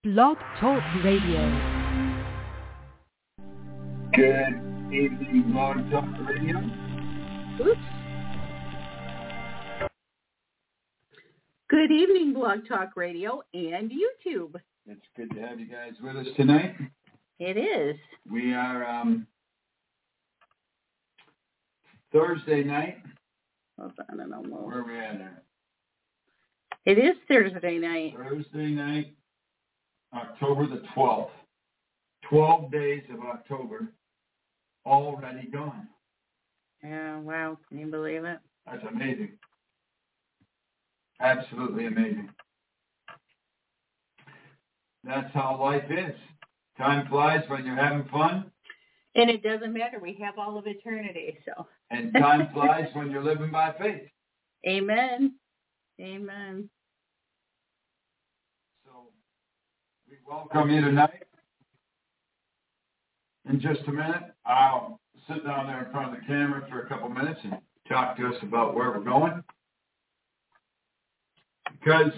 Blog Talk Radio. Good evening, Blog Talk Radio. Oops. Good evening, Blog Talk Radio and YouTube. It's good to have you guys with us tonight. It is. We are Thursday night. Hold on, I don't know. Where are we at there? It is Thursday night. Thursday night, October the 12th. 12 days of October already gone. Yeah, wow. Can you believe it? That's amazing. Absolutely amazing. That's how life is. Time flies when you're having fun. And it doesn't matter. We have all of eternity, so. And time flies when you're living by faith. Amen. Amen. So we welcome you tonight. In just a minute, I'll sit down there in front of the camera for a couple minutes and talk to us about where we're going. Because,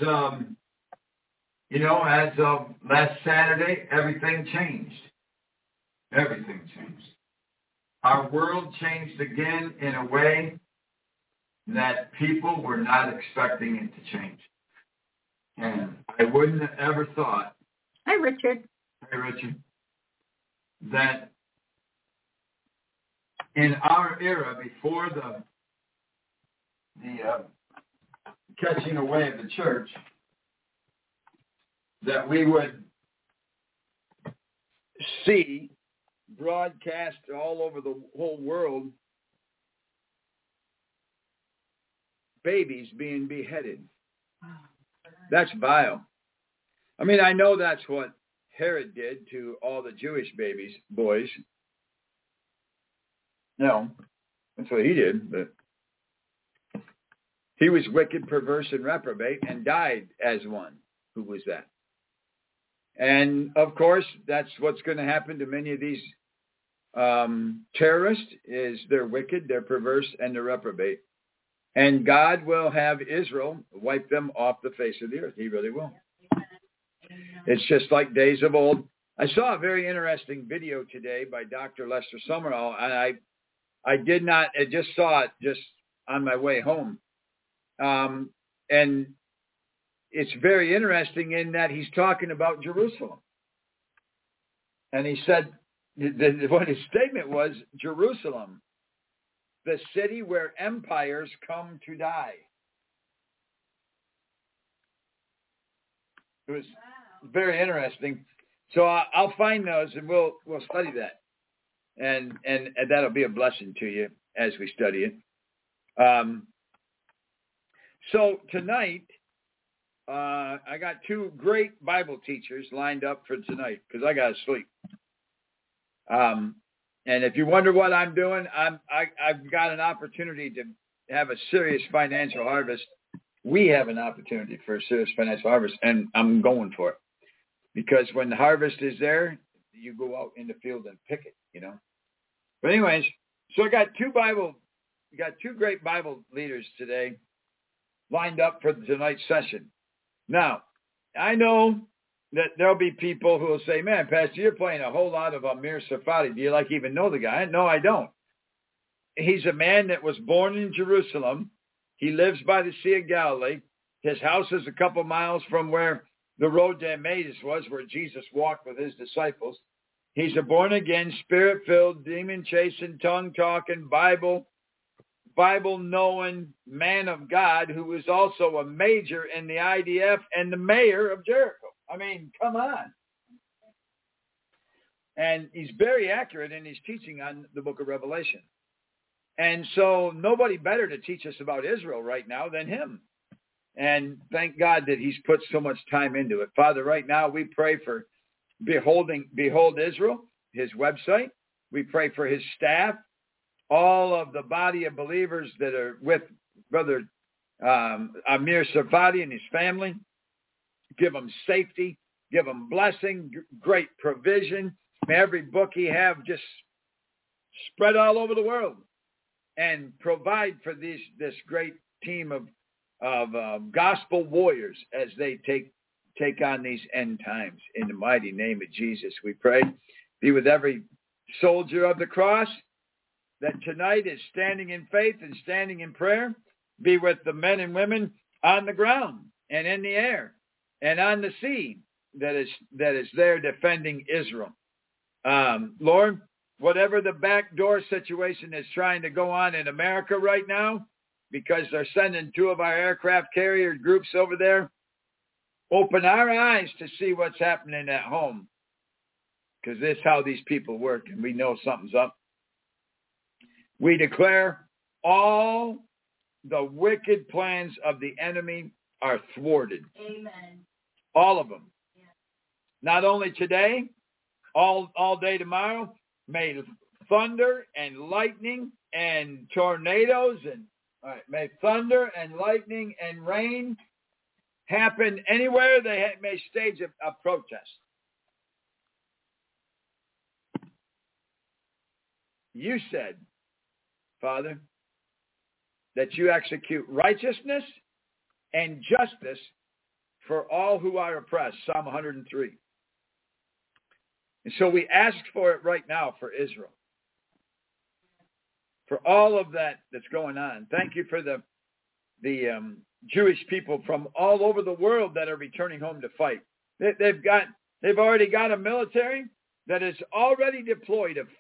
as of last Saturday, everything changed. Everything changed. Our world changed again in a way that people were not expecting it to change. And I wouldn't have ever thought. Hi, Richard. Hey, Richard. That in our era, before the catching away of the church, that we would see broadcast all over the whole world babies being beheaded. That's vile. I mean, I know that's what Herod did to all the Jewish boys. No, that's what he did, but he was wicked, perverse, and reprobate and died as one who was that. And, of course, that's what's going to happen to many of these terrorists is they're wicked, they're perverse, and they're reprobate. And God will have Israel wipe them off the face of the earth. He really will. It's just like days of old. I saw a very interesting video today by Dr. Lester Sumrall, and I just saw it just on my way home. And it's very interesting in that he's talking about Jerusalem. And he said, what his statement was, Jerusalem, the city where empires come to die. It was very interesting. So I'll find those and we'll study that. And that'll be a blessing to you as we study it. So tonight, I got two great Bible teachers lined up for tonight because I got to sleep. And if you wonder what I'm doing, I've got an opportunity to have a serious financial harvest. We have an opportunity for a serious financial harvest, and I'm going for it. Because when the harvest is there, you go out in the field and pick it, But anyways, so I got two great Bible leaders today lined up for tonight's session. Now, I know that there'll be people who will say, man, Pastor, you're playing a whole lot of Amir Tsarfati. Do you even know the guy? No, I don't. He's a man that was born in Jerusalem. He lives by the Sea of Galilee. His house is a couple miles from where the road to Emmaus was, where Jesus walked with his disciples. He's a born-again, spirit-filled, demon-chasing, tongue-talking, Bible-knowing man of God who was also a major in the IDF and the mayor of Jericho. I mean, come on. And he's very accurate in his teaching on the book of Revelation. And so nobody better to teach us about Israel right now than him. And thank God that he's put so much time into it. Father, right now we pray for Behold Israel, his website. We pray for his staff, all of the body of believers that are with Brother Amir Tsarfati and his family. Give them safety, give them blessing, great provision. May every book he have just spread all over the world and provide for this great team of gospel warriors as they take on these end times. In the mighty name of Jesus, we pray. Be with every soldier of the cross that tonight is standing in faith and standing in prayer. Be with the men and women on the ground and in the air and on the sea that is there defending Israel. Lord, whatever the backdoor situation is trying to go on in America right now, because they're sending 2 of our aircraft carrier groups over there, open our eyes to see what's happening at home, because this is how these people work, and we know something's up. We declare all the wicked plans of the enemy are thwarted. Amen. All of them. Yeah. Not only today, all day tomorrow. May thunder and lightning and tornadoes and may thunder and lightning and rain happen anywhere they may stage a protest. You said, Father, that you execute righteousness and justice for all who are oppressed, Psalm 103. And so we ask for it right now for Israel, for all of that that's going on. Thank you for the Jewish people from all over the world that are returning home to fight. They've already got a military that is already deployed of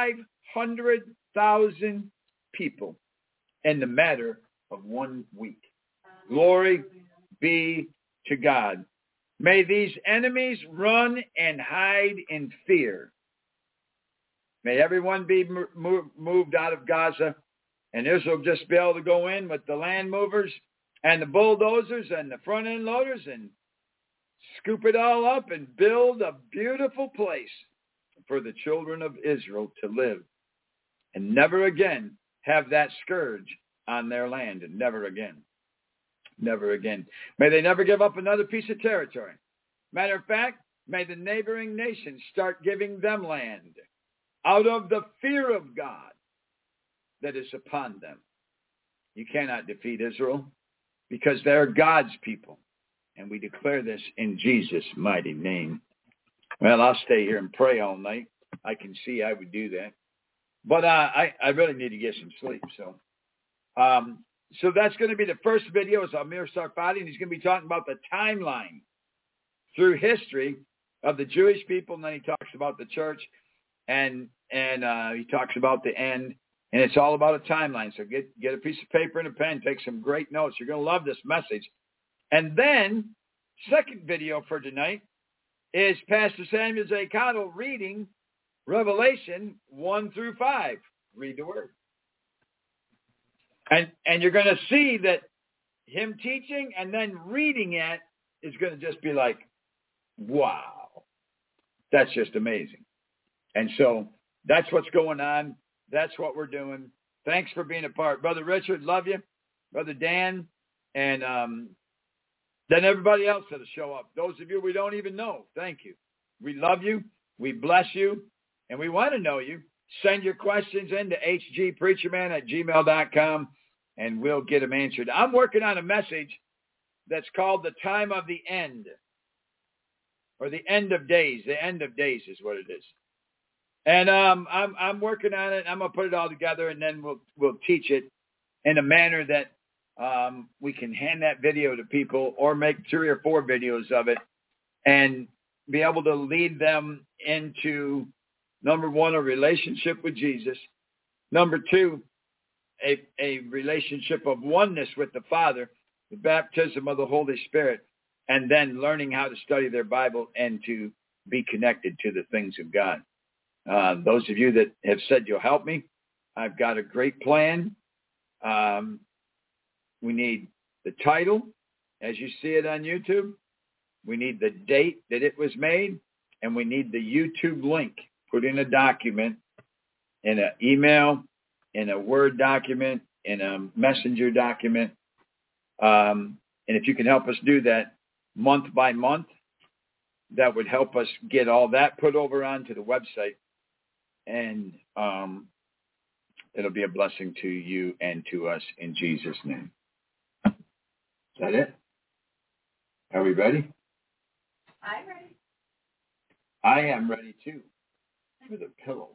500,000 people in the matter of 1 week. Glory be to God. May these enemies run and hide in fear. May everyone be moved out of Gaza, and Israel just be able to go in with the land movers and the bulldozers and the front end loaders and scoop it all up and build a beautiful place for the children of Israel to live, and never again have that scourge on their land, and never again. Never again. May they never give up another piece of territory. Matter of fact, may the neighboring nations start giving them land out of the fear of God that is upon them. You cannot defeat Israel because they're God's people. And we declare this in Jesus' mighty name. Well, I'll stay here and pray all night. I can see I would do that. But I really need to get some sleep. So that's going to be the first video. Is Amir Tsarfati, and he's going to be talking about the timeline through history of the Jewish people, and then he talks about the church, and he talks about the end, and it's all about a timeline. So get a piece of paper and a pen, take some great notes. You're going to love this message. And then, second video for tonight is Pastor Samuel J. Cottle reading Revelation 1 through 5. Read the word. And you're going to see that him teaching and then reading it is going to just be like, wow, that's just amazing. And so that's what's going on. That's what we're doing. Thanks for being a part. Brother Richard, love you. Brother Dan, and then everybody else that'll show up. Those of you we don't even know, thank you. We love you. We bless you. And we want to know you. Send your questions in to hgpreacherman@gmail.com, and we'll get them answered. I'm working on a message that's called The Time of the End, or the End of Days. The End of Days is what it is. And I'm working on it. I'm going to put it all together, and then we'll teach it in a manner that we can hand that video to people, or make 3 or 4 videos of it and be able to lead them into, number 1, a relationship with Jesus. Number 2, a relationship of oneness with the Father, the baptism of the Holy Spirit, and then learning how to study their Bible and to be connected to the things of God. Those of you that have said you'll help me, I've got a great plan. We need the title, as you see it on YouTube. We need the date that it was made, and we need the YouTube link. Put in a document, in an email, in a Word document, in a Messenger document. And if you can help us do that month by month, that would help us get all that put over onto the website. And it'll be a blessing to you and to us in Jesus' name. Is that it? Are we ready? I'm ready. I am ready too. With a pillow.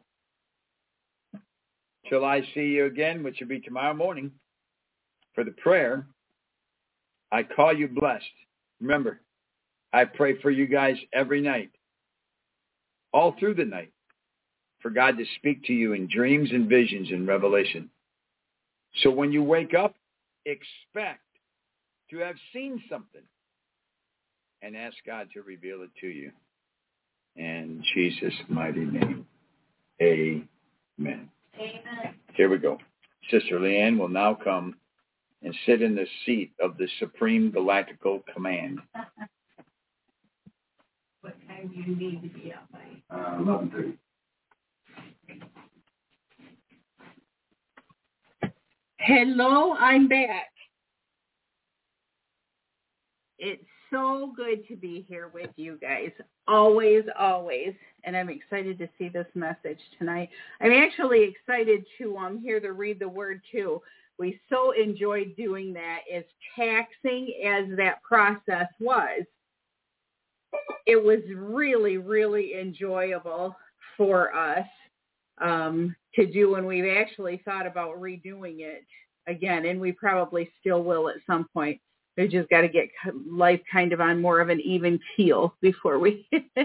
Till I see you again, which will be tomorrow morning, for the prayer, I call you blessed. Remember, I pray for you guys every night, all through the night, for God to speak to you in dreams and visions and revelation. So when you wake up, expect to have seen something and ask God to reveal it to you. In Jesus' mighty name, amen. Amen. Here we go. Sister Leanne will now come and sit in the seat of the Supreme Galactical Command. What time do you need to be up by? 11:30. Hello, I'm back. It's so good to be here with you guys. Always, always. And I'm excited to see this message tonight. I'm actually excited to hear the read the word too. We so enjoyed doing that. As taxing as that process was, it was really, really enjoyable for us to do, and we've actually thought about redoing it again, and we probably still will at some point. We just got to get life kind of on more of an even keel before we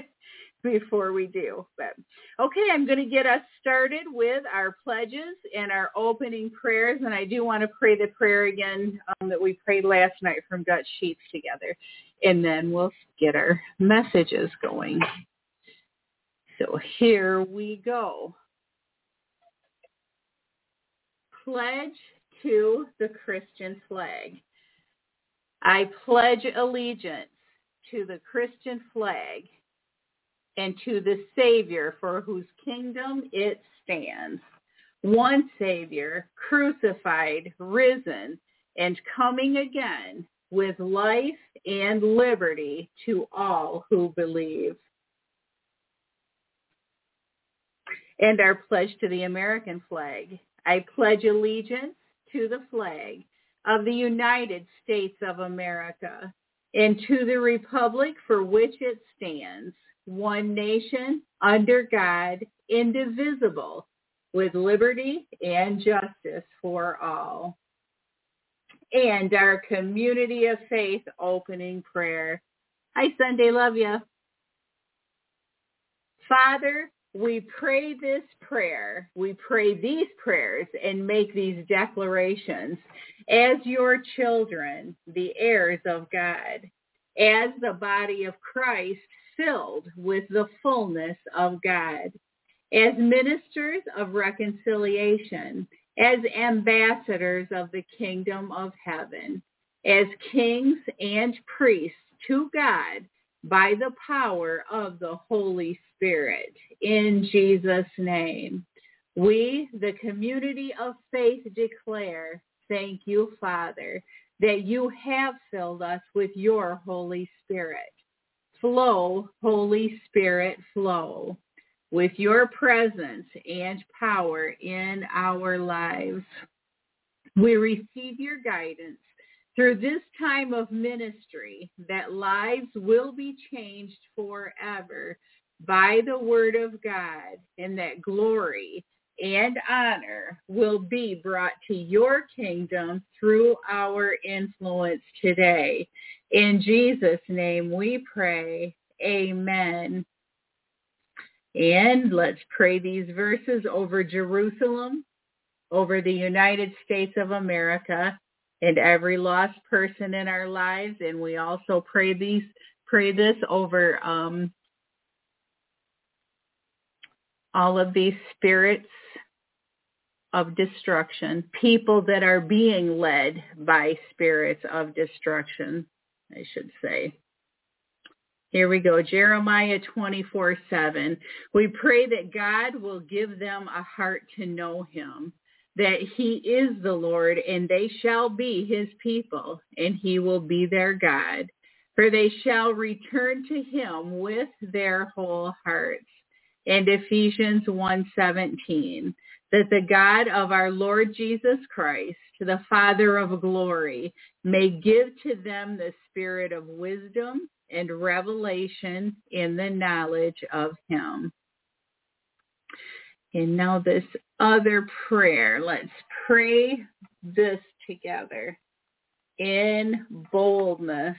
do. But okay, I'm going to get us started with our pledges and our opening prayers, and I do want to pray the prayer again that we prayed last night from Dutch Sheets together, and then we'll get our messages going. So here we go. Pledge to the Christian flag. I pledge allegiance to the Christian flag and to the Savior for whose kingdom it stands. One Savior, crucified, risen, and coming again with life and liberty to all who believe. And our pledge to the American flag. I pledge allegiance to the flag of the United States of America and to the republic for which it stands, one nation, under God, indivisible, with liberty and justice for all. And our community of faith opening prayer. Hi, Sunday, love ya. Father, we pray this prayer, we pray these prayers and make these declarations as your children, the heirs of God, as the body of Christ filled with the fullness of God, as ministers of reconciliation, as ambassadors of the kingdom of heaven, as kings and priests to God by the power of the Holy Spirit. In Jesus' name, we, the community of faith, declare, thank you, Father, that you have filled us with your Holy Spirit. Flow, Holy Spirit, flow with your presence and power in our lives. We receive your guidance through this time of ministry, that lives will be changed forever by the word of God, and that glory and honor will be brought to your kingdom through our influence today. In Jesus' name we pray. Amen. And let's pray these verses over Jerusalem, over the United States of America, and every lost person in our lives. And we also pray this over all of these spirits of destruction, people that are being led by spirits of destruction, I should say. Here we go, Jeremiah 24:7. We pray that God will give them a heart to know him, that he is the Lord, and they shall be his people, and he will be their God. For they shall return to him with their whole hearts. And Ephesians 1:17, that the God of our Lord Jesus Christ, the Father of glory, may give to them the spirit of wisdom and revelation in the knowledge of him. And now this other prayer. Let's pray this together in boldness.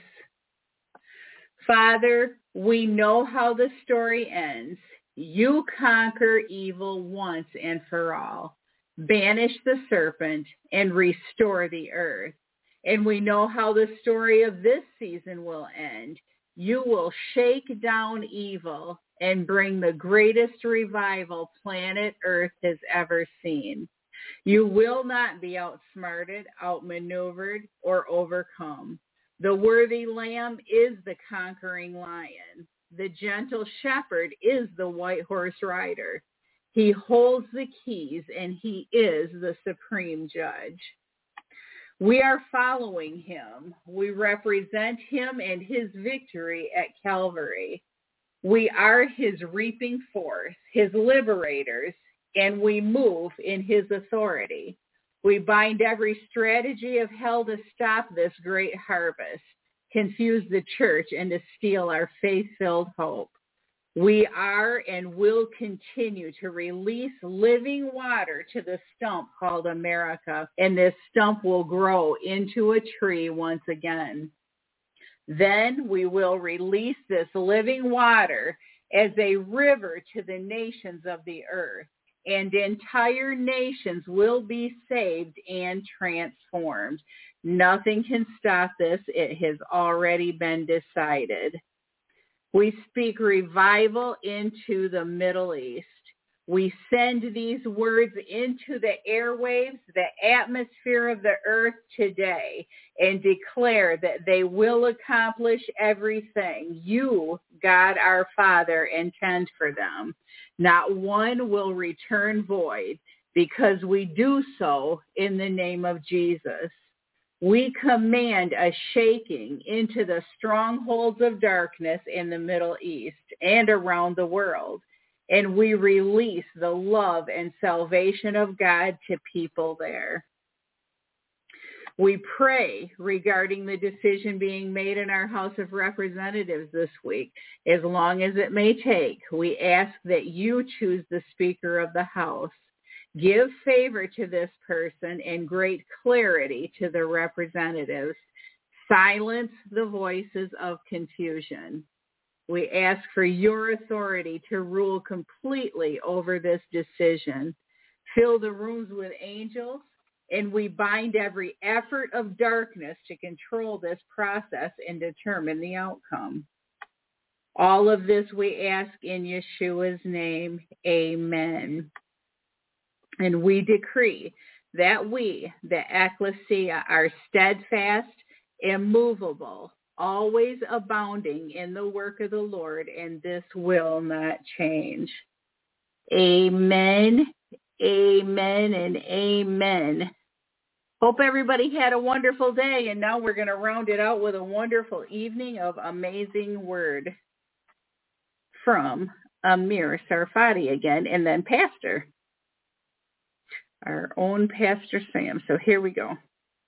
Father, we know how the story ends. You conquer evil once and for all. Banish the serpent and restore the earth. And we know how the story of this season will end. You will shake down evil and bring the greatest revival planet Earth has ever seen. You will not be outsmarted, outmaneuvered, or overcome. The worthy lamb is the conquering lion. The gentle shepherd is the white horse rider. He holds the keys, and he is the supreme judge. We are following him. We represent him and his victory at Calvary. We are his reaping force, his liberators, and we move in his authority. We bind every strategy of hell to stop this great harvest, confuse the church, and to steal our faith-filled hope. We are and will continue to release living water to the stump called America, and this stump will grow into a tree once again. Then we will release this living water as a river to the nations of the earth, and entire nations will be saved and transformed. Nothing can stop this. It has already been decided. We speak revival into the Middle East. We send these words into the airwaves, the atmosphere of the earth today, and declare that they will accomplish everything you, God our Father, intend for them. Not one will return void, because we do so in the name of Jesus. We command a shaking into the strongholds of darkness in the Middle East and around the world. And we release the love and salvation of God to people there. We pray regarding the decision being made in our House of Representatives this week. As long as it may take, we ask that you choose the Speaker of the House. Give favor to this person and great clarity to the representatives. Silence the voices of confusion. We ask for your authority to rule completely over this decision. Fill the rooms with angels, and we bind every effort of darkness to control this process and determine the outcome. All of this we ask in Yeshua's name. Amen. And we decree that we, the ecclesia, are steadfast, immovable, always abounding in the work of the Lord, and this will not change. Amen, amen, and amen. Hope everybody had a wonderful day, and now we're going to round it out with a wonderful evening of amazing word from Amir Sarfati again, and then Pastor, our own Pastor Sam. So here we go.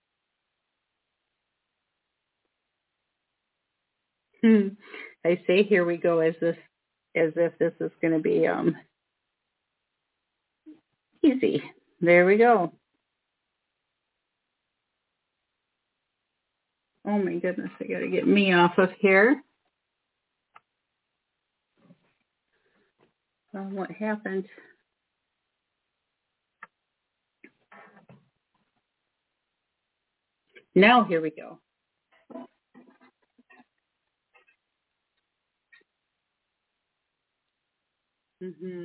I say here we go as if this is going to be easy. There we go. Oh my goodness, I got to get me off of here. What happened? Now here we go. Mm-hmm.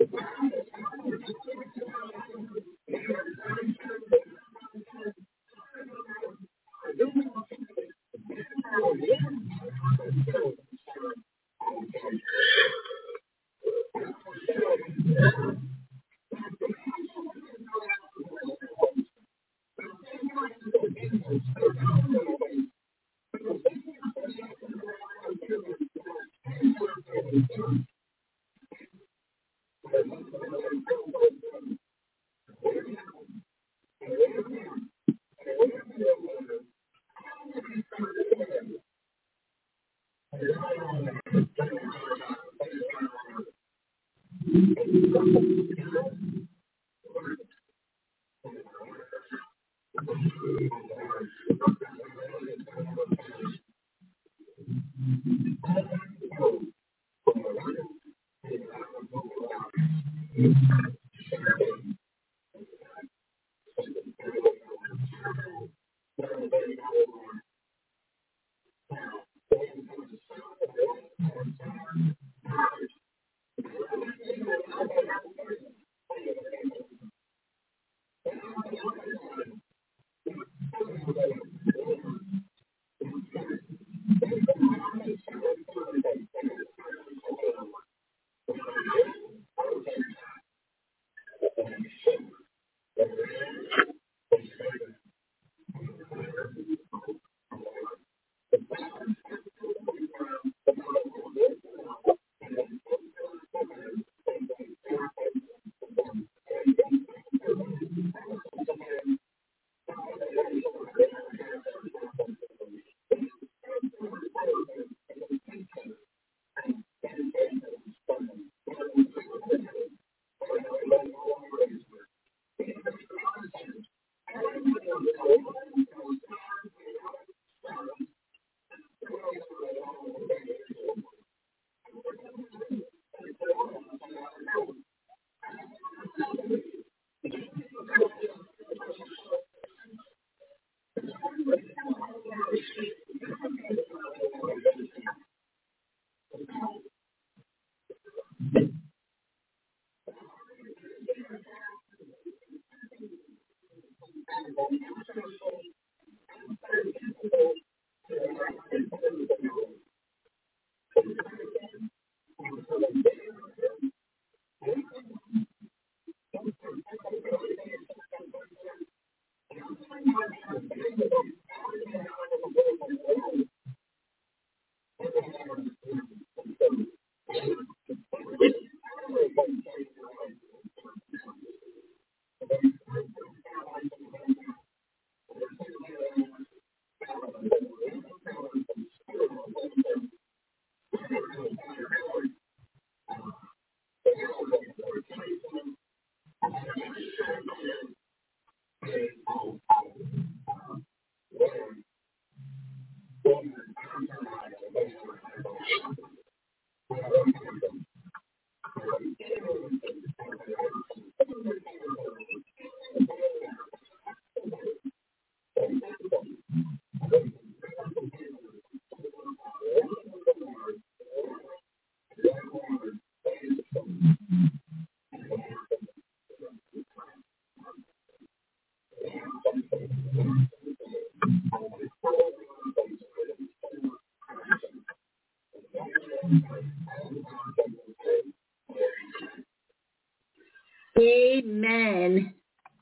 Amen.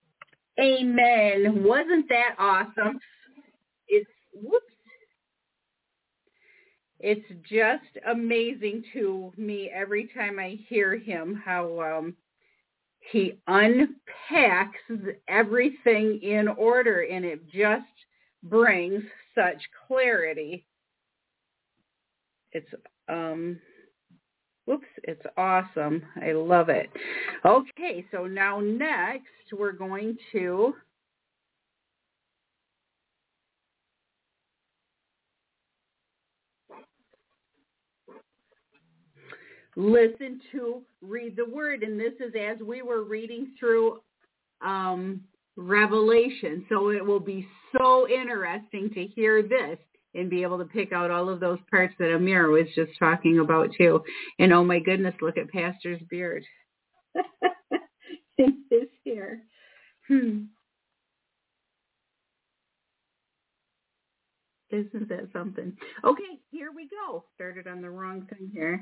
Amen. Wasn't that awesome? It's just amazing to me every time I hear him how he unpacks everything in order, and it just brings such clarity. It's it's awesome. I love it. Okay, so now next we're going to listen to Read the Word, and this is as we were reading through Revelation. So it will be so interesting to hear this and be able to pick out all of those parts that Amir was just talking about too. And oh my goodness, look at Pastor's beard. in his hair. Isn't that something? Okay, here we go. Started on the wrong thing here.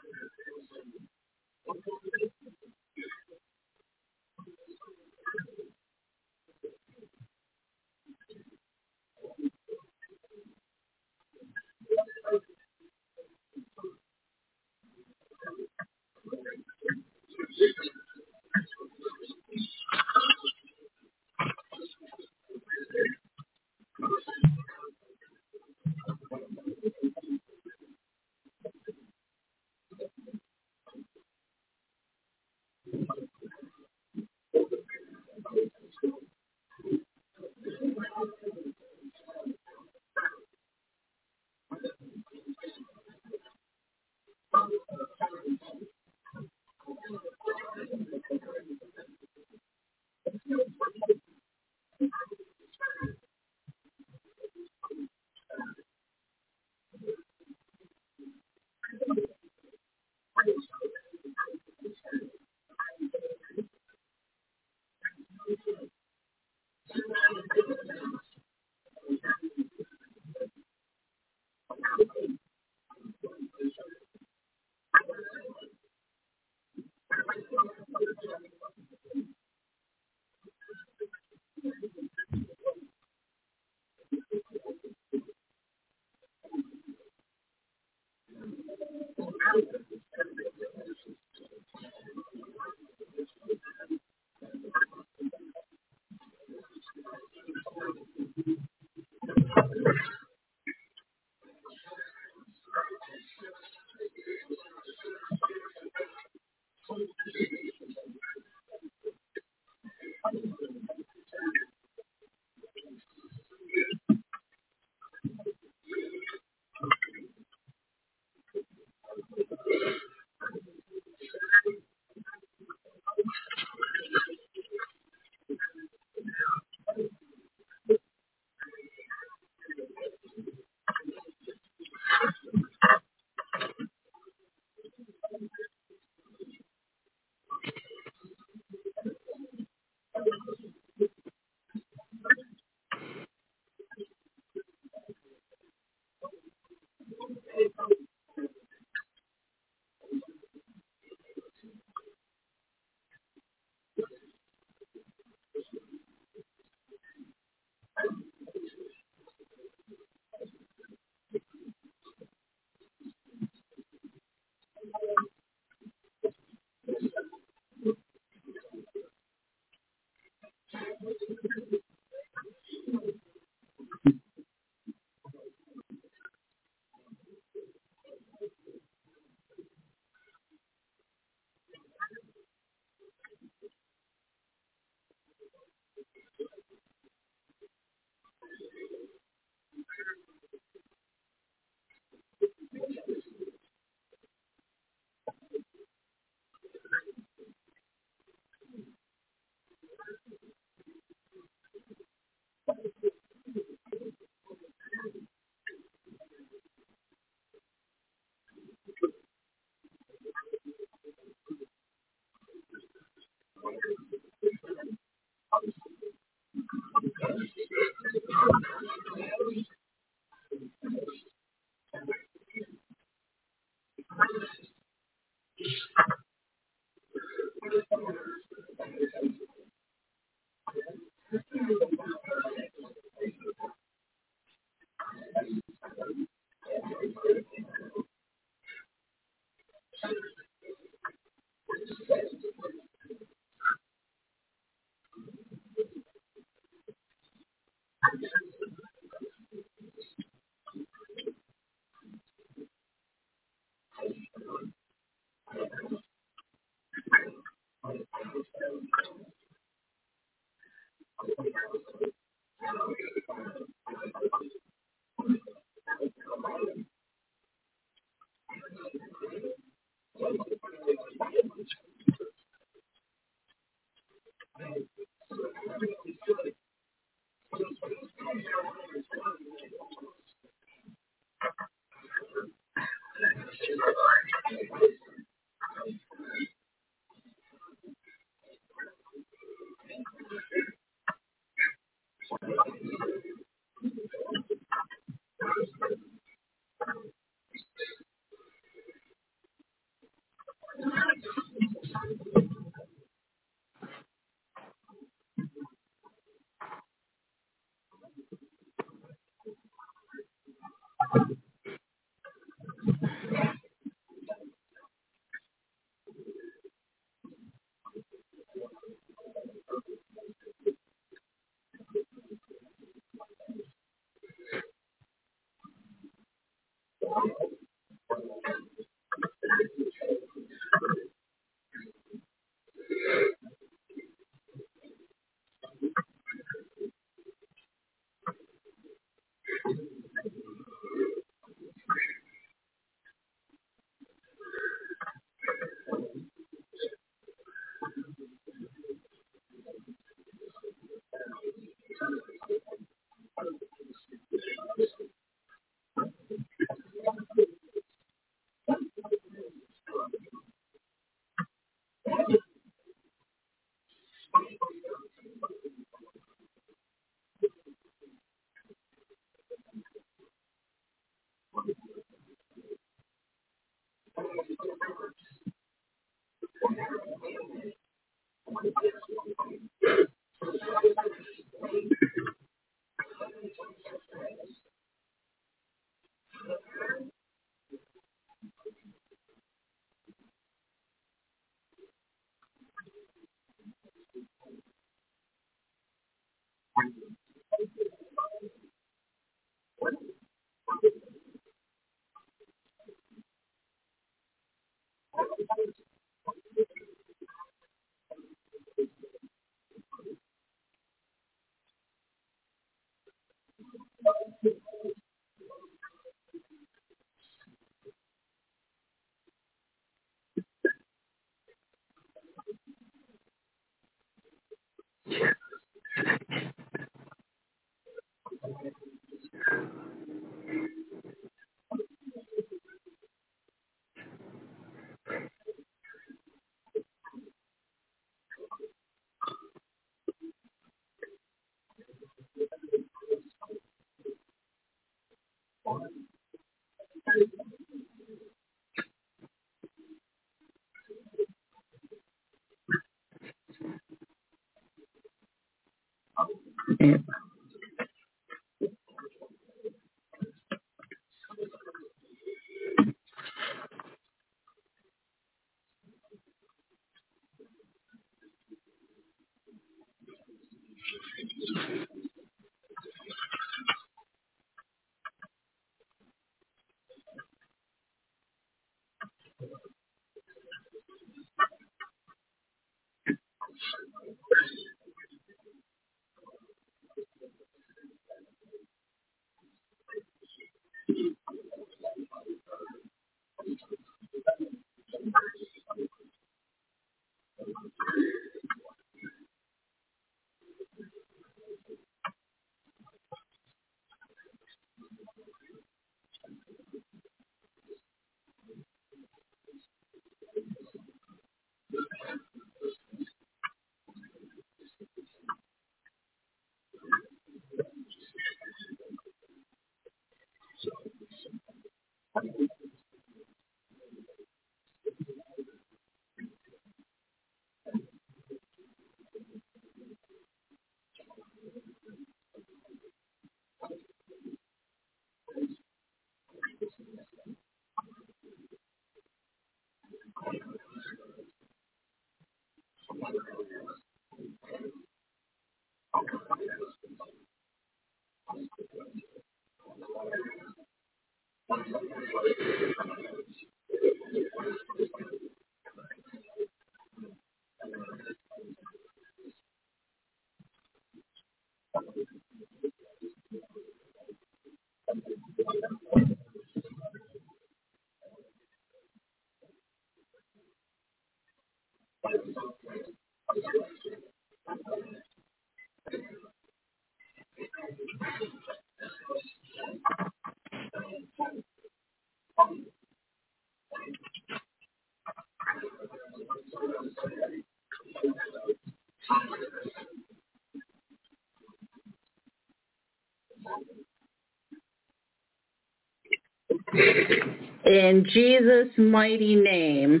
In Jesus' mighty name.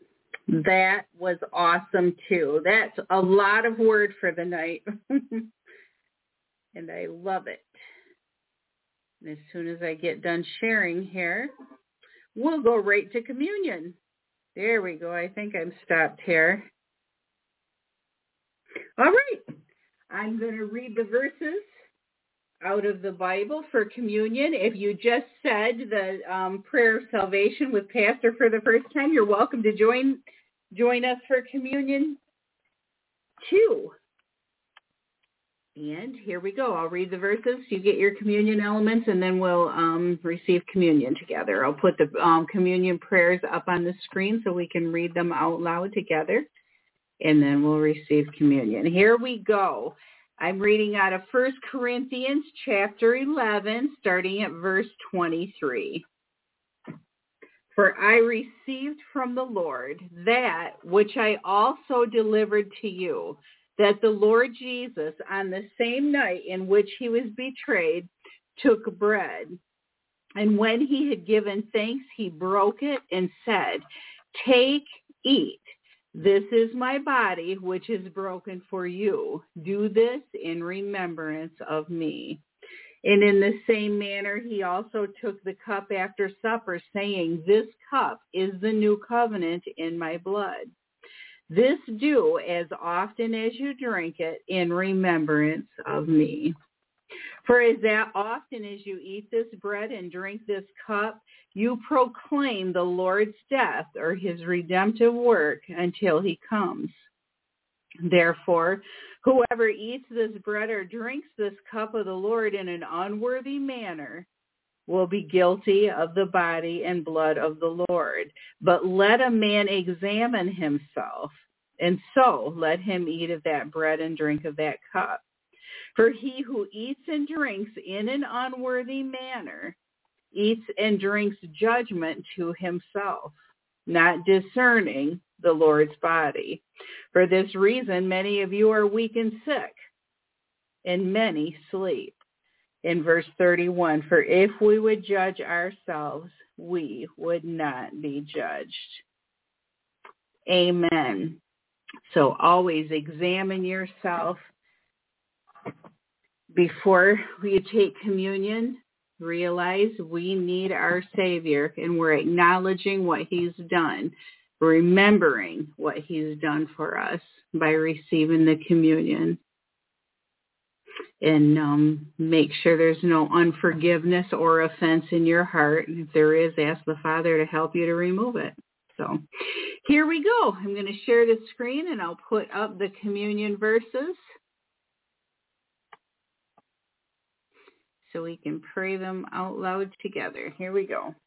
That was awesome, too. That's a lot of word for the night. And I love it. And as soon as I get done sharing here, we'll go right to communion. There we go. I think I'm stopped here. All right. I'm going to read the verses out of the Bible for communion. If you just said the prayer of salvation with Pastor for the first time, you're welcome to join us for communion too. And here we go. I'll read the verses. You get your communion elements, and then we'll receive communion together. I'll put the communion prayers up on the screen so we can read them out loud together, and then we'll receive communion. Here we go. I'm reading out of 1 Corinthians chapter 11, starting at verse 23. For I received from the Lord that which I also delivered to you, that the Lord Jesus, on the same night in which he was betrayed, took bread. And when he had given thanks, he broke it and said, "Take, eat. This is my body, which is broken for you. Do this in remembrance of me." And in the same manner, he also took the cup after supper, saying, "This cup is the new covenant in my blood. This do as often as you drink it in remembrance of me. For as often as you eat this bread and drink this cup, you proclaim the Lord's death or his redemptive work until he comes. Therefore, whoever eats this bread or drinks this cup of the Lord in an unworthy manner will be guilty of the body and blood of the Lord. But let a man examine himself, and so let him eat of that bread and drink of that cup. For he who eats and drinks in an unworthy manner eats and drinks judgment to himself, not discerning the Lord's body. For this reason, many of you are weak and sick, and many sleep. In verse 31, for if we would judge ourselves, we would not be judged. Amen. So always examine yourself before you take communion. Realize we need our Savior, and we're acknowledging what he's done, remembering what he's done for us by receiving the communion. And make sure there's no unforgiveness or offense in your heart. If there is, ask the Father to help you to remove it. So here we go. I'm going to share the screen, and I'll put up the communion verses so we can pray them out loud together. Here we go.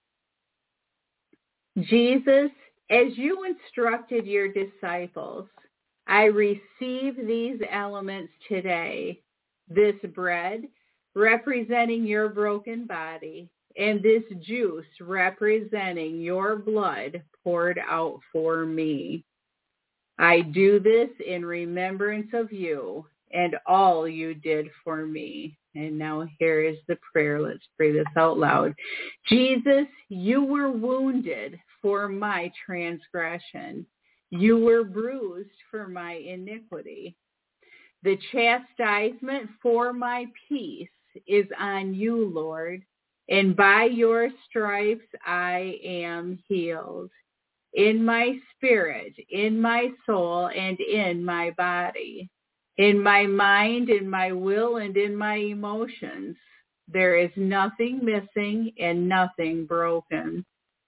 Jesus, as you instructed your disciples, I receive these elements today, this bread representing your broken body, and this juice representing your blood poured out for me. I do this in remembrance of you and all you did for me. And now here is the prayer. Let's pray this out loud. Jesus, you were wounded for my transgression. You were bruised for my iniquity. The chastisement for my peace is on you, Lord, and by your stripes I am healed. In my spirit, in my soul, and in my body, in my mind, in my will, and in my emotions, there is nothing missing and nothing broken.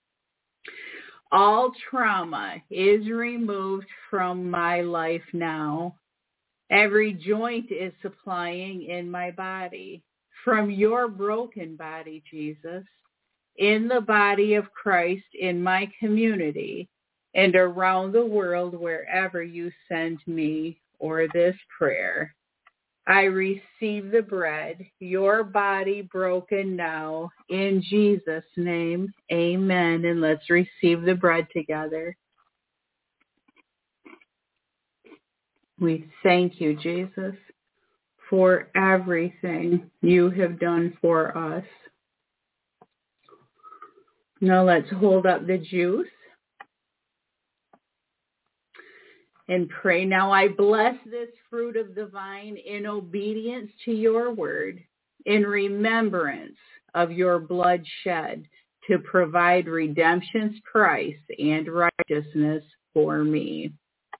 All trauma is removed from my life now. Every joint is supplying in my body from your broken body, Jesus, in the body of Christ, in my community, and around the world wherever you send me or this prayer. I receive the bread, your body broken now, in Jesus' name, amen. And let's receive the bread together. We thank you, Jesus, for everything you have done for us. Now let's hold up the juice and pray. Now I bless this fruit of the vine in obedience to your word, in remembrance of your blood shed to provide redemption's price and righteousness for me.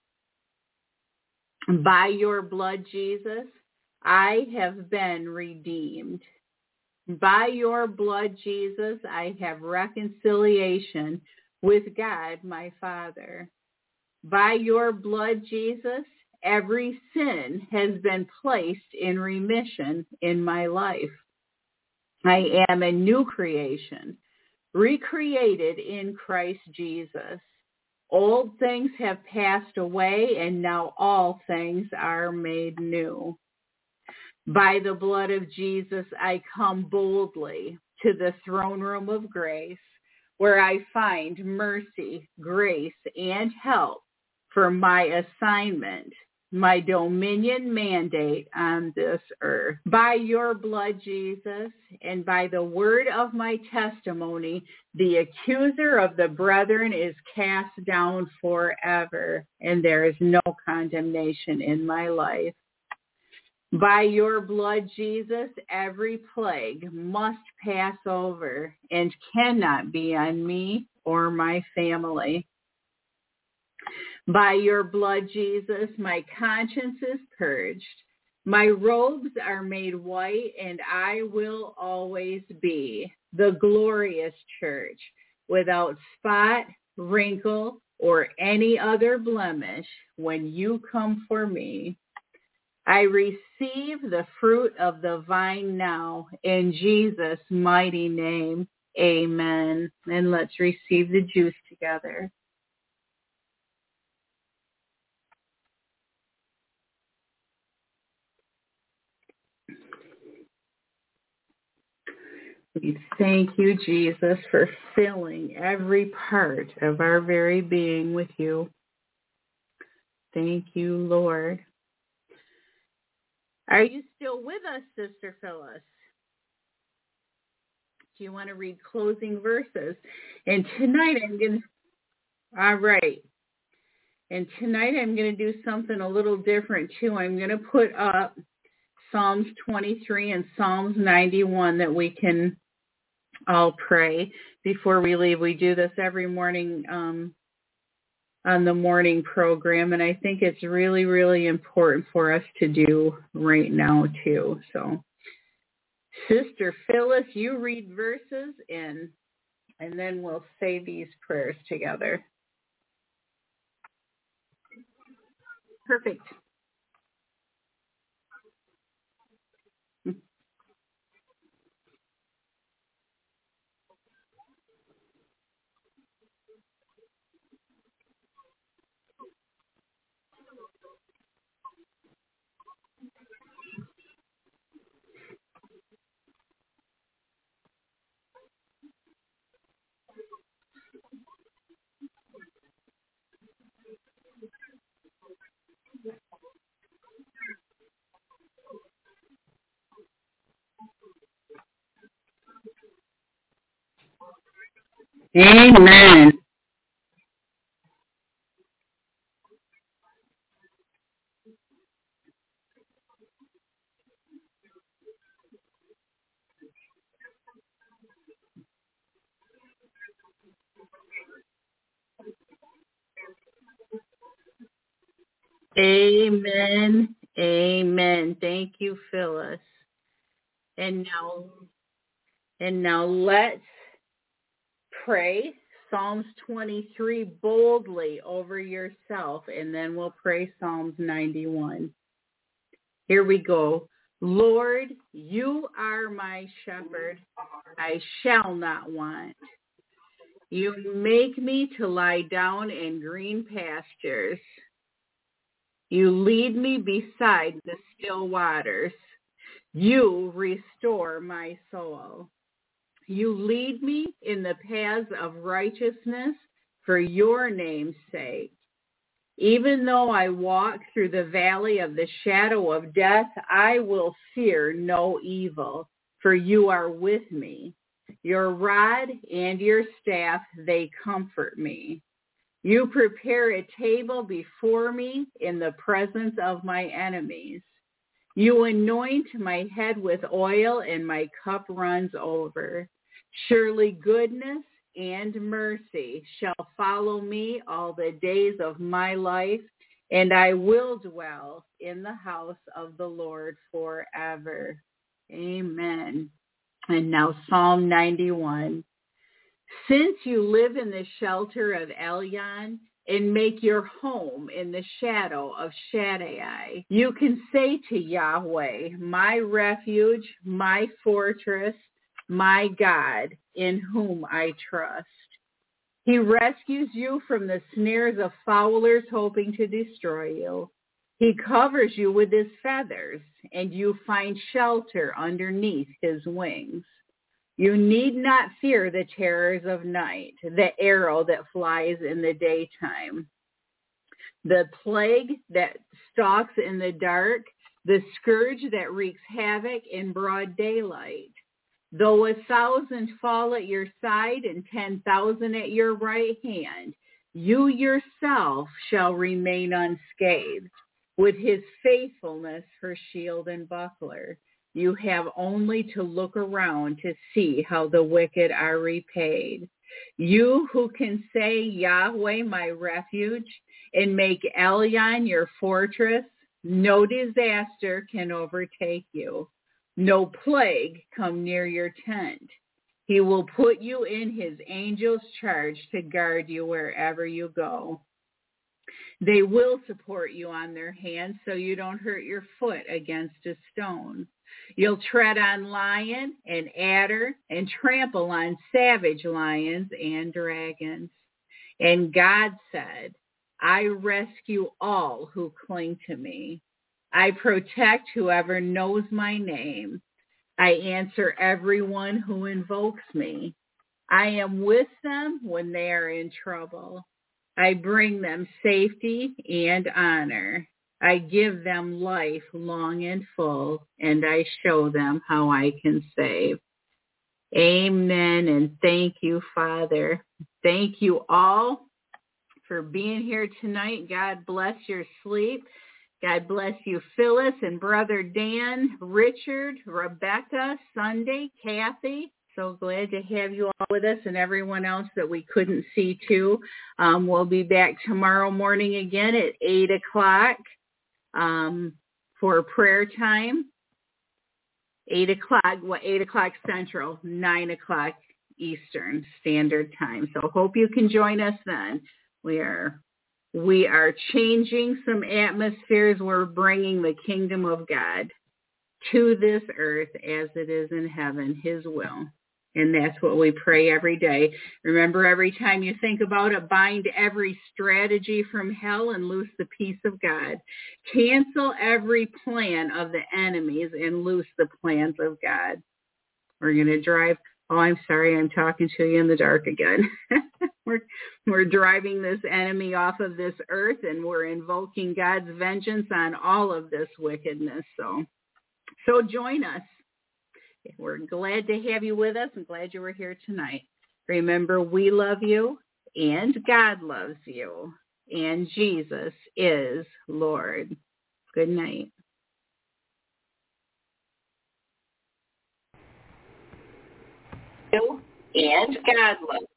By your blood, Jesus, I have been redeemed. By your blood, Jesus, I have reconciliation with God, my Father. By your blood, Jesus, every sin has been placed in remission in my life. I am a new creation, recreated in Christ Jesus. Old things have passed away, and now all things are made new. By the blood of Jesus, I come boldly to the throne room of grace, where I find mercy, grace, and help for my assignment, my dominion mandate on this earth. By your blood, Jesus, and by the word of my testimony, the accuser of the brethren is cast down forever, and there is no condemnation in my life. By your blood, Jesus, every plague must pass over and cannot be on me or my family. By your blood, Jesus, my conscience is purged. My robes are made white, and I will always be the glorious church, without spot, wrinkle, or any other blemish when you come for me. I receive the fruit of the vine now, in Jesus' mighty name. Amen. And let's receive the juice together. We thank you, Jesus, for filling every part of our very being with you. Thank you, Lord. Are you still with us, Sister Phyllis? Do you want to read closing verses? And tonight all right. And tonight I'm going to do something a little different too. I'm going to put up Psalms 23 and Psalms 91 that we can all pray before we leave. We do this every morning on the morning program, and I think it's really, really important for us to do right now too. So, Sister Phyllis, you read verses and then we'll say these prayers together. Perfect. Amen. Amen. Amen. Thank you, Phyllis. And now let's pray Psalms 23 boldly over yourself, and then we'll pray Psalms 91. Here we go. Lord, you are my shepherd. I shall not want. You make me to lie down in green pastures. You lead me beside the still waters. You restore my soul. You lead me in the paths of righteousness for your name's sake. Even though I walk through the valley of the shadow of death, I will fear no evil, for you are with me. Your rod and your staff, they comfort me. You prepare a table before me in the presence of my enemies. You anoint my head with oil, and my cup runs over. Surely goodness and mercy shall follow me all the days of my life, and I will dwell in the house of the Lord forever. Amen. And now Psalm 91. Since you live in the shelter of Elyon and make your home in the shadow of Shaddai, you can say to Yahweh, my refuge, my fortress, my God, in whom I trust. He rescues you from the snares of fowlers hoping to destroy you. He covers you with his feathers, and you find shelter underneath his wings. You need not fear the terrors of night, the arrow that flies in the daytime, the plague that stalks in the dark, the scourge that wreaks havoc in broad daylight. Though 1,000 fall at your side and 10,000 at your right hand, you yourself shall remain unscathed. With his faithfulness for shield and buckler, you have only to look around to see how the wicked are repaid. You who can say, Yahweh, my refuge, and make Elyon your fortress, no disaster can overtake you. No plague come near your tent. He will put you in his angels' charge to guard you wherever you go. They will support you on their hands so you don't hurt your foot against a stone. You'll tread on lion and adder and trample on savage lions and dragons. And God said, I rescue all who cling to me. I protect whoever knows my name. I answer everyone who invokes me. I am with them when they are in trouble. I bring them safety and honor. I give them life long and full, and I show them how I can save. Amen, and thank you, Father. Thank you all for being here tonight. God bless your sleep. God bless you, Phyllis and Brother Dan, Richard, Rebecca, Sunday, Kathy. So glad to have you all with us, and everyone else that we couldn't see too. We'll be back tomorrow morning again at 8 o'clock for prayer time. 8 o'clock Central, 9 o'clock Eastern Standard Time. So hope you can join us then. We are changing some atmospheres. We're bringing the kingdom of God to this earth as it is in heaven, his will. And that's what we pray every day. Remember, every time you think about it, bind every strategy from hell and loose the peace of God. Cancel every plan of the enemies and loose the plans of God. We're going to drive. Oh, I'm sorry. I'm talking to you in the dark again. We're driving this enemy off of this earth, and we're invoking God's vengeance on all of this wickedness. So join us. We're glad to have you with us. I'm glad you were here tonight. Remember, we love you, and God loves you, and Jesus is Lord. Good night. And God loves